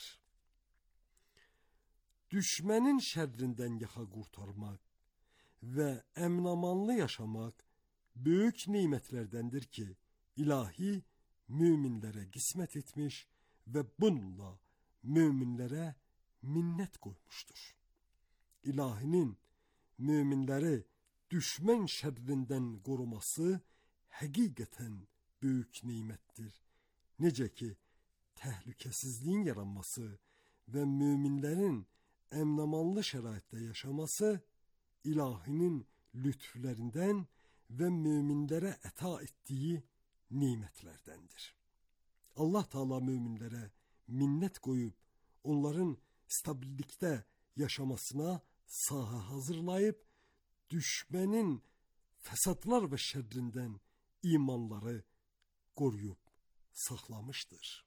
Düşmənin şərrindən yaxa qurtarmaq və əminamanlı yaşamaq böyük nimətlərdəndir ki, ilahi möminlərə qismət etmiş və bununla möminlərə minnət qoymuşdur. İlahinin möminləri düşmən şərrindən qoruması həqiqətən böyük nimətdir. Necə ki, təhlükəsizliyin yaranması və möminlərin əminamanlı şəraitdə yaşaması ilahinin lütflərindən və möminlərə əta etdiyi nimətlərdəndir. Allah Taala möminlərə minnət qoyub, onların stabillikdə yaşamasına sahə hazırlayıb, düşmənin fəsadlar və şərrindən imanları qoruyub saxlamışdır.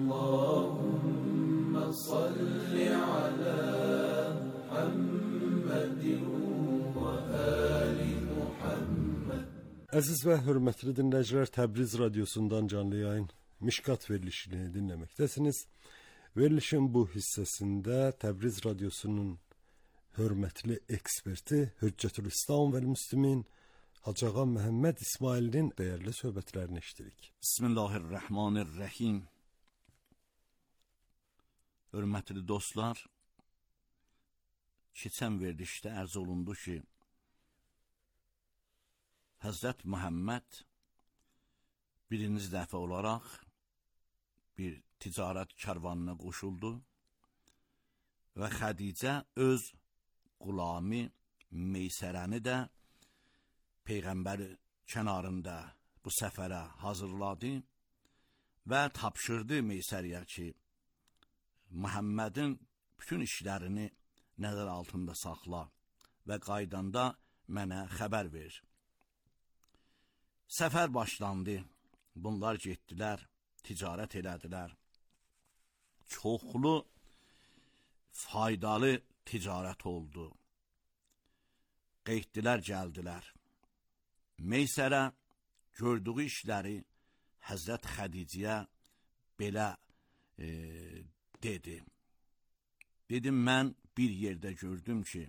Allahümme salli ala Muhammed Əziz və hörmətli dinləyicilər, Təbriz radiosundan canlı yayın Mişkat verilişini dinləməkdəsiniz. Verilişin bu hissəsində Təbriz radiosunun hörmətli eksperti Hüccətülislam və Müslümin Hacı Ağa Məhəmməd İsmailin dəyərli söhbətlərini eşidirik. Bismillahirrahmanirrahim. Hörmətli dostlar, keçən verilişdə ərz olundu ki, Həzrət Məhəmməd birinci dəfə olaraq bir ticarət karvanına qoşuldu və Xədicə öz qulami Meysərəni də Peyğəmbər kənarında bu səfərə hazırladı və tapşırdı Meysəriyə ki, Məhəmmədin bütün işlərini nəzər altında saxla və qaydanda mənə xəbər ver. Səfər başlandı, bunlar getdilər, ticarət elədilər. Çoxlu, faydalı ticarət oldu. Qeyddilər, gəldilər. Meysərə gördüyü işləri Həzrət Xədiciyə belə dedi. Dedim, mən bir yerdə gördüm ki,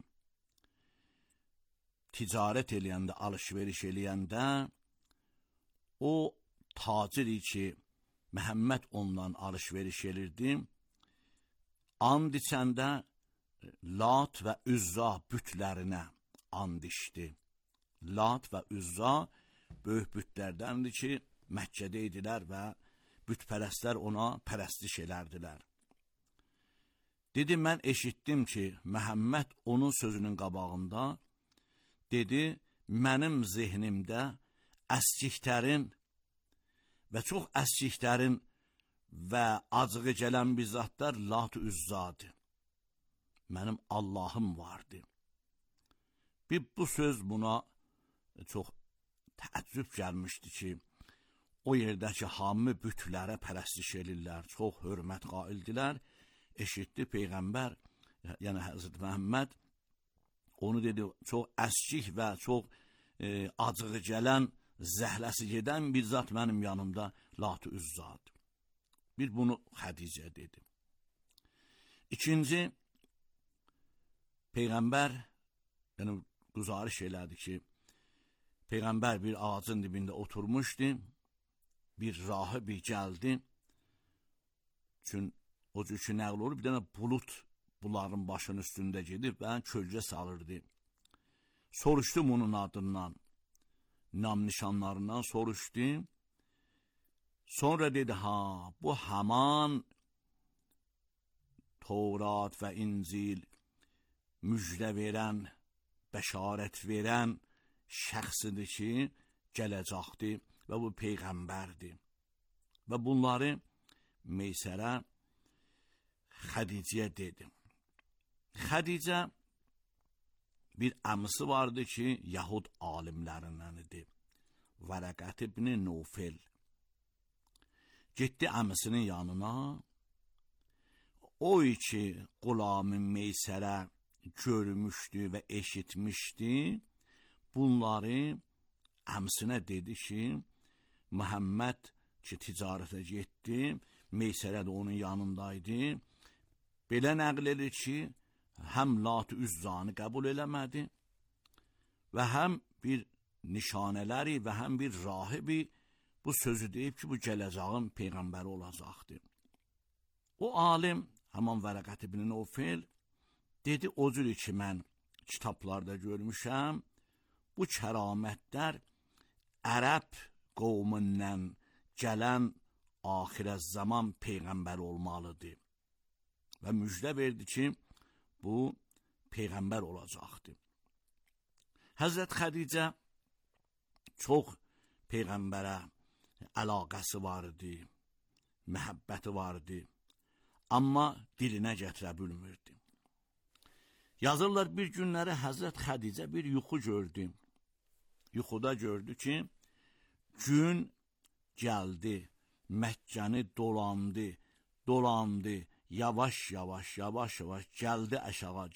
ticarət eləyəndə, alış-veriş eləyəndə, o taciri ki, Məhəmməd ondan alış-veriş elirdi, and içəndə Lat və Üzza bütlərinə and içdi. Lat və Üzza böyük bütlərdəndir ki, Məkkədə idilər və bütpərəstlər ona pərəstiş elərdilər. Dedi, mən eşitdim ki, Məhəmməd onun sözünün qabağında dedi, mənim zehnimdə əskiklərin və çox əskiklərin və acığı gələn bir zatlar Lat-ı Üzzadır. Mənim Allahım vardı. Bu söz buna çox təəccüb gəlmişdi ki, o yerdəki hamı bütlərə pərəstiş elirlər, çox hörmət qaildilər. Eşitdi Peyğəmbər, yəni Həzrət Məhəmməd, onu dedi, çox əskik və çox acığı gələn, zəhləsi gedən bir zat mənim yanımda Lat-ı Üzzadır. Bir bunu Xədicə dedi. İkinci, Peyğəmbər yəni, quzarış elədi ki, Peyğəmbər bir ağacın dibində oturmuşdu, bir rahibi gəldi, çünki o cür ki, nəql olur, bir dənə bulut bunların başının üstündə gedib və kölgə salırdı. Soruşdum onun adından, nam nişanlarından soruşdu. Sonra dedi, bu həman Tevrat və İncil müjdə verən, bəşarət verən şəxsidir ki, gələcəkdir və bu Peyğəmbərdir. Və bunları Meysərə Xədicəyə dedi. Xədicə bir əmisi vardı ki, Yahud alimlərindən idi. Vərəqət ibn Nufel. Getdi əmisinin yanına. O ki, Qulam-ı Meysərə görmüşdü və eşitmişdi. Bunları əmisinə dedi ki, Məhəmməd ki, ticarətə getdi, Meysərə də onun yanındaydı. Belə nəql edir ki, həm Lat-ı Üzzanı qəbul eləmədi və həm bir nişanələri və həm bir rahibi bu sözü deyib ki, bu gələcəğin Peyğəmbəri olacaqdır. O alim, həman Vərəqət ibn Nufel, dedi, o cür ki, mən kitablarda görmüşəm, bu kəramətlər ərəb qovmundan gələn axirə zaman Peyğəmbər olmalıdır. Və müjdə verdi ki, bu Peyğəmbər olacaqdır. Həzrət Xədicə çox Peyğəmbərə əlaqəsi vardı, məhəbbəti vardı, amma dilinə gətirə bilmirdi. Yazırlar, bir günləri Həzrət Xədicə bir yuxu gördü. Yuxuda gördü ki, gün gəldi, Məkkəni dolandı, yavaş gəldi aşağı,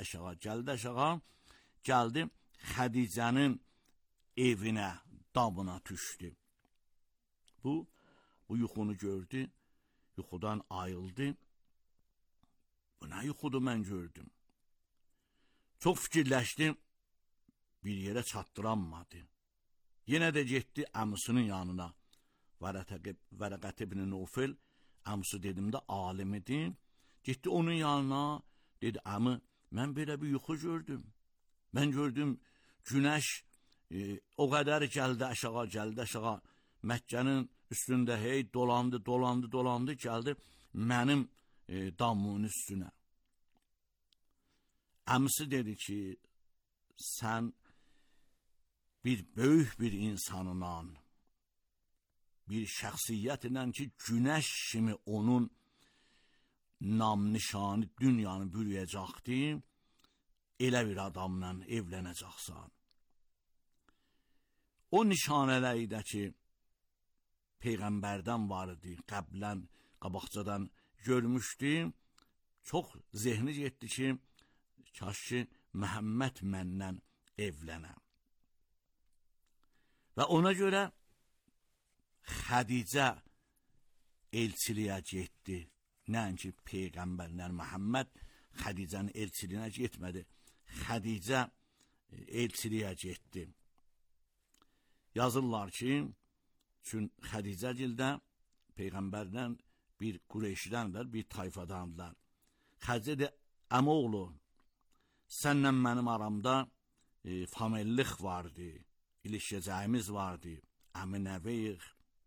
gəldi Xədicənin evinə, damına düşdü. Bu yuxunu gördü, yuxudan ayıldı. Bu nə yuxudur mən gördüm? Çox fikirləşdim, bir yerə çatdıranmadı. Yenə də getdi əmisinin yanına. Vərəqət ibn Nufel, əmisi dedim də alimidir. Getdi onun yanına, dedi, əmi, mən belə bir yuxu gördüm. Mən gördüm, günəş o qədər gəldi aşağı, Məkkənin üstündə hey dolandı, gəldi mənim damımın üstünə. Əmisi dedi ki, sən böyük bir insanla, bir şəxsiyyətlə ki, günəş kimi onun nam-nişanı dünyanı bürüyəcəkdi, elə bir adamla evlənəcəksən. O nişanələri də ki, Peyğəmbərdən var idi, qabaqcadan görmüşdü, çox zehni getdi ki, kaş ki, Məhəmməd məndən evlənə. Və ona görə Xədicə elçiliyə getdi. Nəinki Peyğəmbərlər Məhəmməd Xədicənin elçiliyinə getmədi. Xədicə elçiliyə getdi. Yazırlar ki, çünki Xədicəgildə Peyğəmbərdən bir Qureyşdəndir, bir tayfadandılar. Xədicə də, əmoğlu, sənlə mənim aramda famillik vardı, ilişəcəyimiz vardı, əmi-nəvəyik.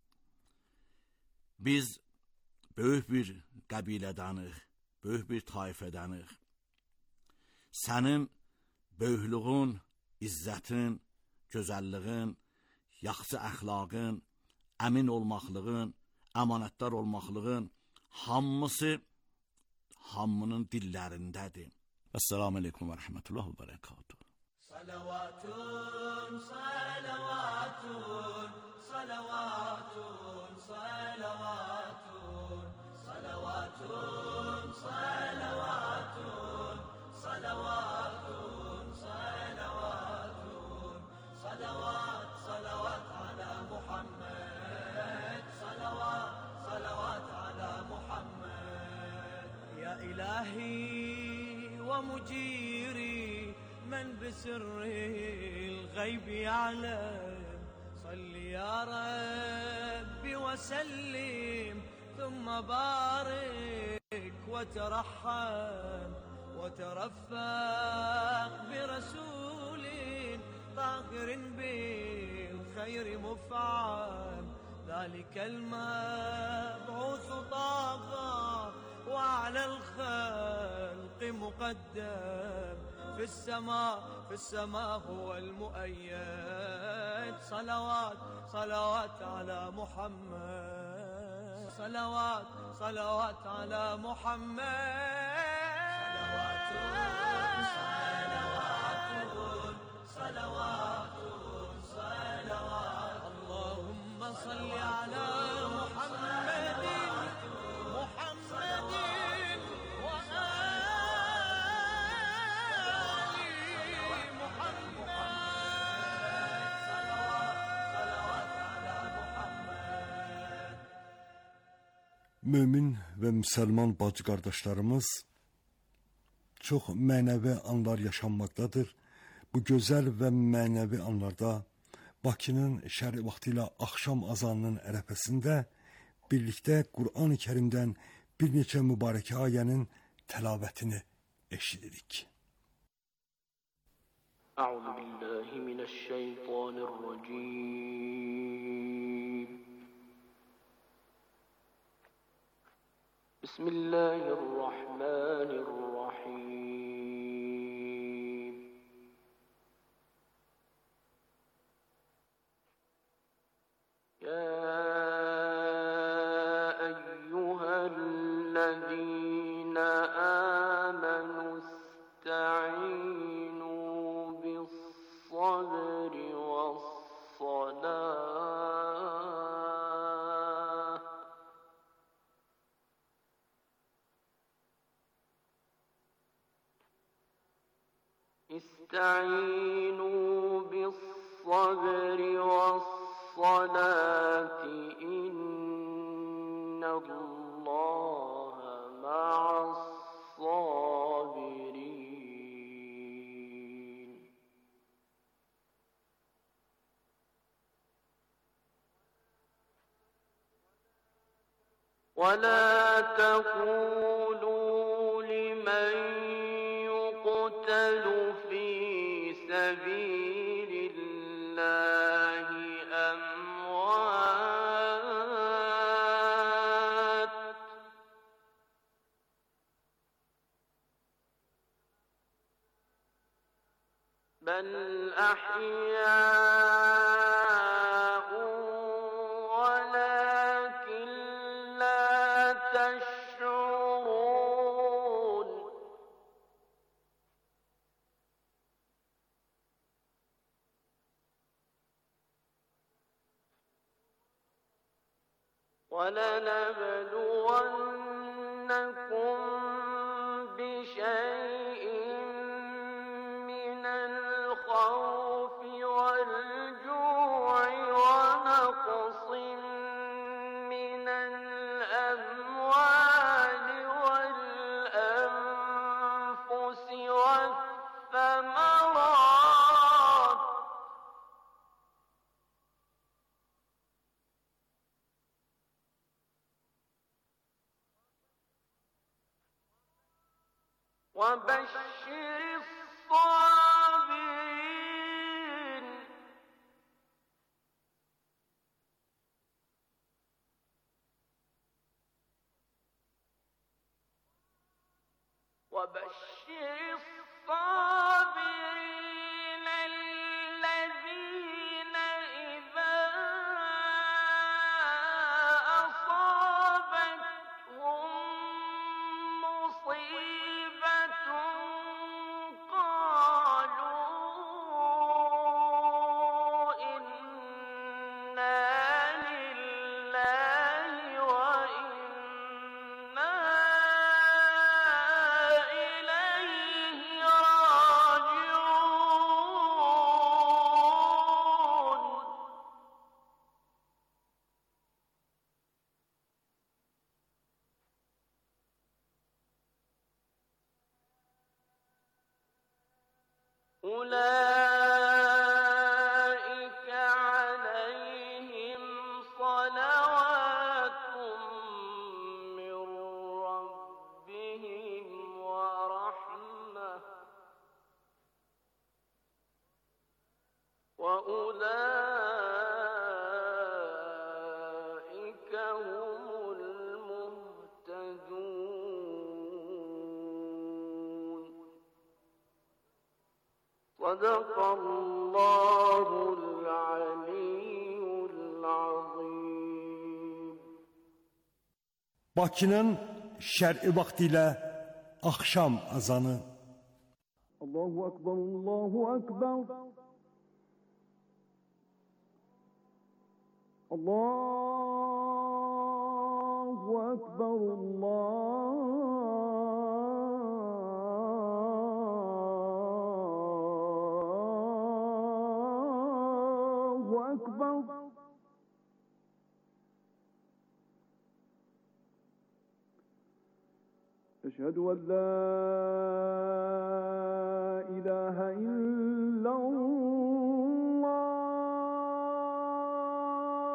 Biz böyük bir qəbilədənıq, böyük bir tayfədənıq. Sənin böyüklüğün, izzətin, gözəlliğin, yaxşı əxlaqın, əmin olmaqlığın, əmanətdar olmaqlığın hamının dillərindədir. Esselamu Aleyküm və Rəhmətullah və Bərəkatuhu. Salavatun, salavatun, salavatun, salavatun, salavatun, salavatun, salavatun, salavatun, salavat, salavat ala Muhammed, salavat, salavat ala Muhammed. Ya ilahi ve muciri من بسر الغيب يعلم صل يا ربي وسلم ثم بارك وترحم وترفق برسول طاهر بالخير مفعم ذلك المبعوث طاغى وعلى الخلق مقدم في السماء هو المؤيد صلوات صلوات على محمد صلوات صلوات على محمد صلوات صلوات اللهم صل على محمد Mömin və müsəlman bacı qardaşlarımız, çox mənəvi anlar yaşanmaqdadır. Bu gözəl və mənəvi anlarda Bakının şəri vaxtı ilə axşam azanının ərəfəsində birlikdə Qur'an-ı Kərimdən bir neçə mübarəkə ayənin təlavətini eşidirik. Əuzu billahi mineşşeytanirracim. Bismillahirrahmanirrahim. Ya eyyühellezine amenu ista'inu bis-sabri was-salah. استعينوا بالصبر والصلاة إن الله مع الصابرين. ولا تقولوا لمن يقتل في سبيل الله أموات بل أحياء ولكن لا تشعرون. ولنبلونكم بشيء من الخوف والجوع ونقص من الأموال والأنفس والثمرات وبشر الصابرين. وبشر الصابرين الذين إذا أصابتهم مصيبة قالوا إنا لله وإنا إليه راجعون. أولئك عليهم صلوات من ربهم ورحمة وأولئك هم المهتدون. صدق الله العلي العظيم. Bakının şər'i vaxtilə axşam azanı. Allahu Ekber, Allahu Ekber. Allahu Ekber, Allahu Ekber. أشهد أن لا